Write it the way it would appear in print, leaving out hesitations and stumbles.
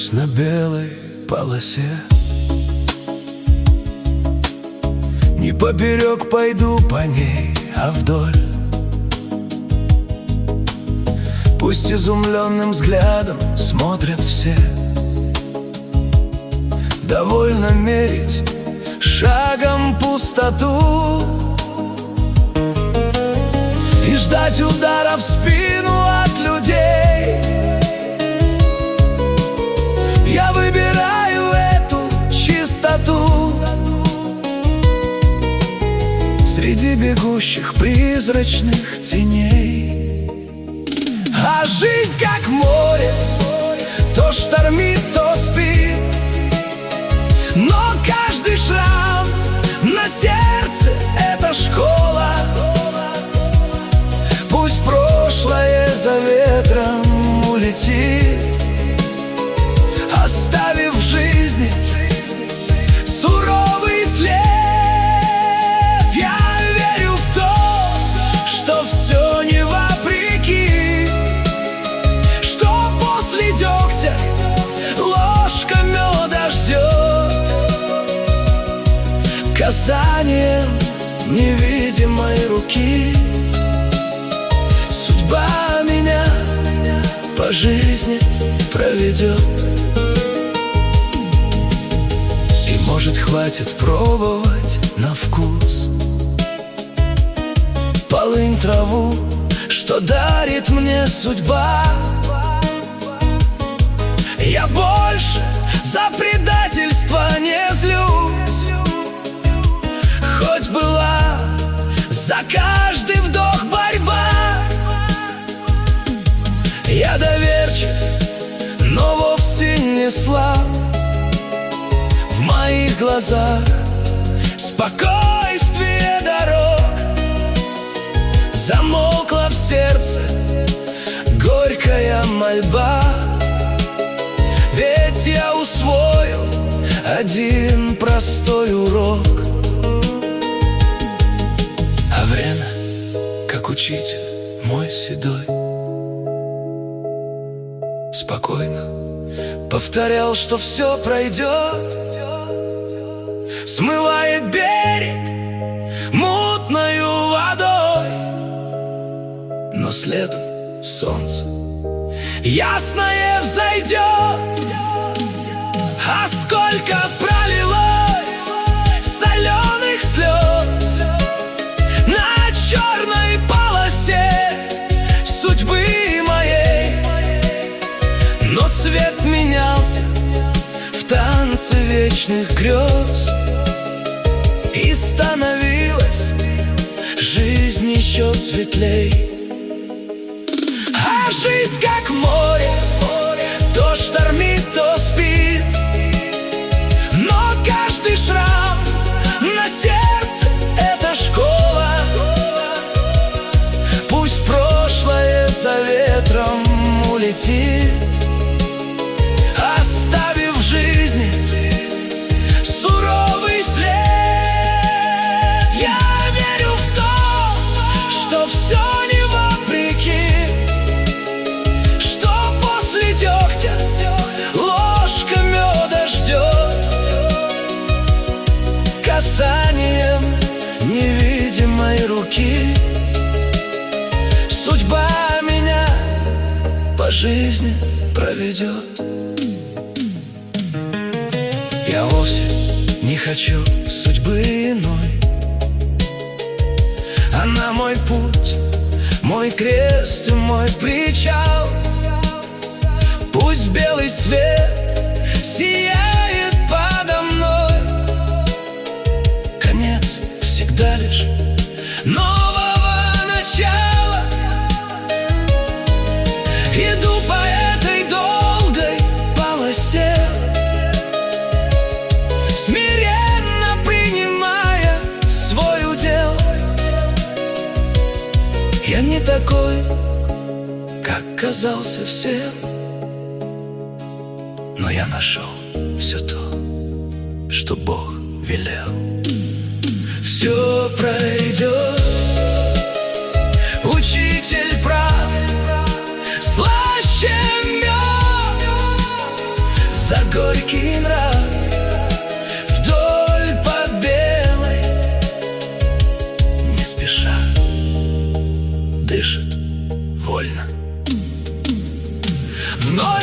движусь на белой полосе. Не поперек пойду по ней, а вдоль. Пусть изумленным взглядом смотрят все. Довольно мерить шагом пустоту и ждать удара в спину от людей. Я выбираю эту чистоту среди бегущих призрачных теней. А жизнь как море, то штормит, то спит. Но каждый шрам на сердце — это школа. Пусть прошлое за ветром улетит, оставив в жизни суровый след. Я верю в то, что все не вопреки, что после дегтя ложка меда ждет. Касанием невидимой руки судьба меня по жизни проведет. И может хватит пробовать на вкус полынь, траву, что дарит мне судьба. Я больше за предательство не злюсь, хоть была за каждый вдох борьба. Я доверчив, но вовсе не слаб. В моих глазах спокойствие дорог. Замолкла в сердце горькая мольба, ведь я усвоил один простой урок. А время, как учитель мой седой, спокойно повторял, что все пройдет. Смывает берег мутною водой, но следом солнце ясное взойдет. А сколько пролилось соленых слез на черной полосе судьбы моей, но цвет менялся в танце вечных грез, и становилась жизнь еще светлей. А жизнь как море, то штормит, то спит. Но каждый шрам на сердце — это школа. Пусть прошлое за ветром улетит, оставив в жизни суровый след. Я верю в то, что все не вопреки, что после дегтя ложка меда ждет. Касанием невидимой руки судьба меня по жизни проведет. Я вовсе не хочу судьбы иной. Она мой путь, мой крест и мой причал. Пусть белый свет сияет подо мной. Конец всегда лишь нового начала. Иду по этой долгой полосе, смиренно принимая свой удел. Я не такой, как казался всем, но я нашел все то, что Бог велел. Все пройдет, учитель прав, слаще мед. за горький нрав, вдоль по белой, не спеша, дышит вольно. Вновь